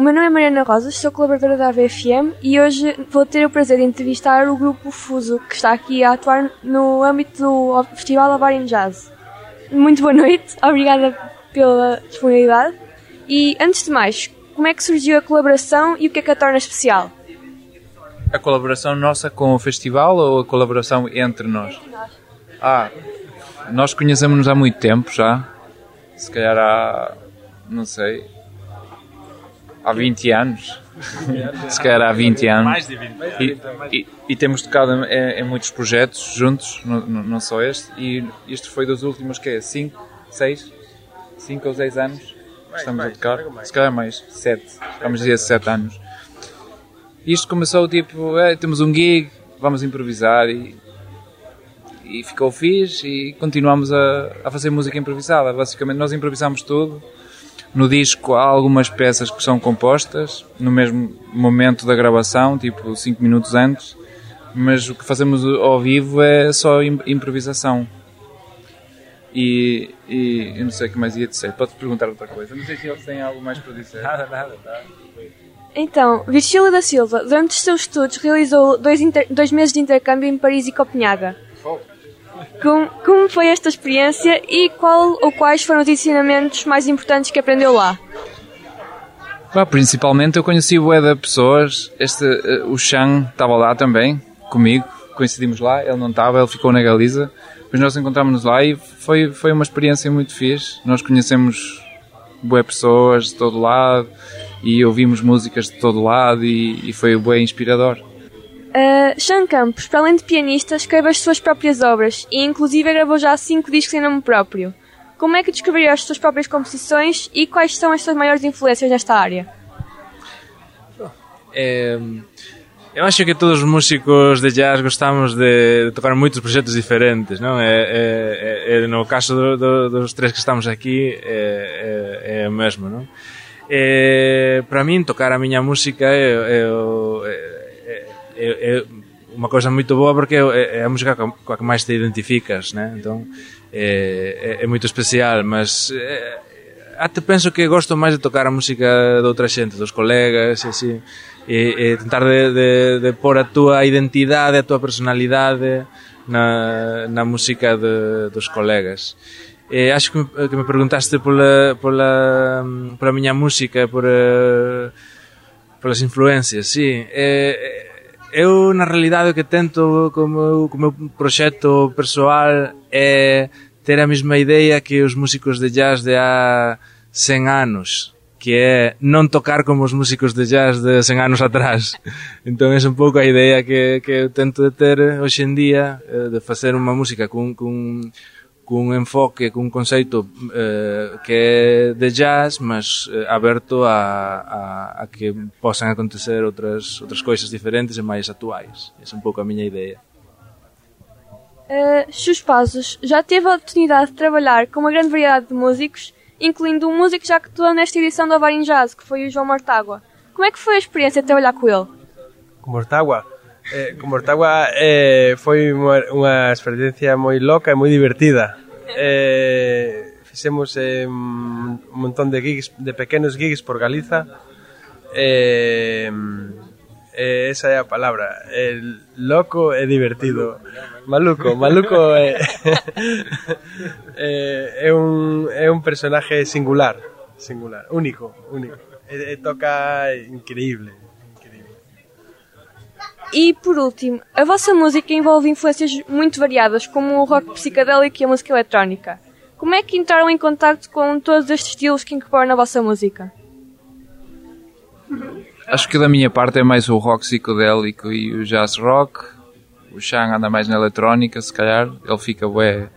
meu nome é Mariana Rosas, sou colaboradora da AVFM e hoje vou ter o prazer de entrevistar o grupo Fuso, que está aqui a atuar no âmbito do Festival Havarin Jazz. Muito boa noite, obrigada pela disponibilidade. E, antes de mais, como é que surgiu a colaboração e o que é que a torna especial? A colaboração nossa com o festival ou a colaboração entre nós? Entre nós. Nós conhecemos-nos há muito tempo já. Se calhar há, não sei, há 20 anos. Se calhar há 20 anos. Mais de 20. E temos tocado em muitos projetos juntos, não só este. E este foi dos últimos, 5 ou 6 anos. Estamos a tocar. Se calhar mais, 7. Vamos dizer 7 anos. Isto começou tipo, temos um gig, vamos improvisar e ficou fixe e continuamos a fazer música improvisada. Basicamente nós improvisamos tudo. No disco há algumas peças que são compostas no mesmo momento da gravação, tipo 5 minutos antes, mas o que fazemos ao vivo é só improvisação. E eu não sei o que mais ia dizer. Podes perguntar outra coisa. Não sei se eles têm algo mais para dizer. Nada. Então, Virgílio da Silva, durante os seus estudos, realizou 2 meses de intercâmbio em Paris e Copenhaga. Como foi esta experiência e quais foram os ensinamentos mais importantes que aprendeu lá? Principalmente eu conheci bué de pessoas. O Chan estava lá também, comigo. Coincidimos lá, ele não estava, ele ficou na Galiza. Depois nós encontramos-nos lá e foi uma experiência muito fixe. Nós conhecemos bué pessoas de todo lado e ouvimos músicas de todo lado e foi bué inspirador. Chan Campos, para além de pianista, escreve as suas próprias obras e inclusive gravou já 5 discos em nome próprio. Como é que descobriu as suas próprias composições e quais são as suas maiores influências nesta área? Eu acho que todos os músicos de jazz gostamos de tocar muitos projetos diferentes, não? No caso dos 3 que estamos aqui é o mesmo, não? Para mim tocar a minha música é uma coisa muito boa porque é a música com a que mais te identificas, né? Então é muito especial, mas até penso que gosto mais de tocar a música de outra xente, dos colegas e assim, e tentar de pôr a tua identidade, a tua personalidade na música dos colegas. Acho que me perguntaste pela minha música, pelas influências, sim. Eu, na realidade, o que tento com o meu proxecto persoal é ter a mesma ideia que os músicos de jazz de há 100 anos, que é non tocar como os músicos de jazz de 100 anos atrás. Então, é un pouco a ideia que eu tento de ter hoxe en día, de facer unha música cun enfoque, cun conceito que é de jazz, mas aberto a que posan acontecer outras coisas diferentes e máis actuais. Essa é un pouco a miña ideia. Xus Pazos já teve a oportunidade de trabalhar com uma grande variedade de músicos, incluindo um músico que já atuou nesta edição do Havarin Jazz, que foi o João Mortágua. Como é que foi a experiência de trabalhar com ele? Com Mortágua? Com Mortágua foi unha experiencia moi loca e moi divertida. Fixemos un montón de gigs, de pequenos gigs por Galiza. Esa é a palabra, loco e divertido. Maluco é un personaje singular, único. Toca increíble. E, por último, a vossa música envolve influências muito variadas, como o rock psicadélico e a música eletrónica. Como é que entraram em contacto com todos estes estilos que incorporam na vossa música? Acho que da minha parte é mais o rock psicodélico e o jazz rock. O Chan anda mais na eletrónica, se calhar. Ele fica bué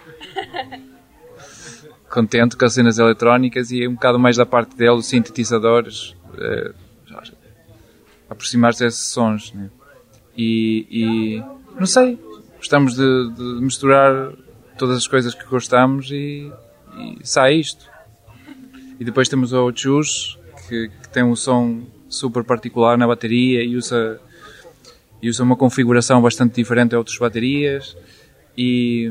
contente com as cenas eletrónicas e é um bocado mais da parte dele, os sintetizadores, aproximar-se desses sons, né? E não sei, gostamos de misturar todas as coisas que gostamos e sai isto. E depois temos o Chus, que tem um som super particular na bateria e usa uma configuração bastante diferente a outras baterias e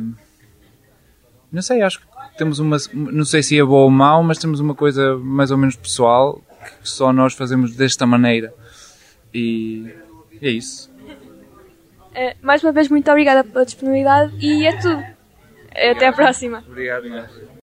não sei, acho que temos não sei se é bom ou mau, mas temos uma coisa mais ou menos pessoal que só nós fazemos desta maneira. E é isso. Mais uma vez, muito obrigada pela disponibilidade e é tudo. Até à próxima. Obrigado.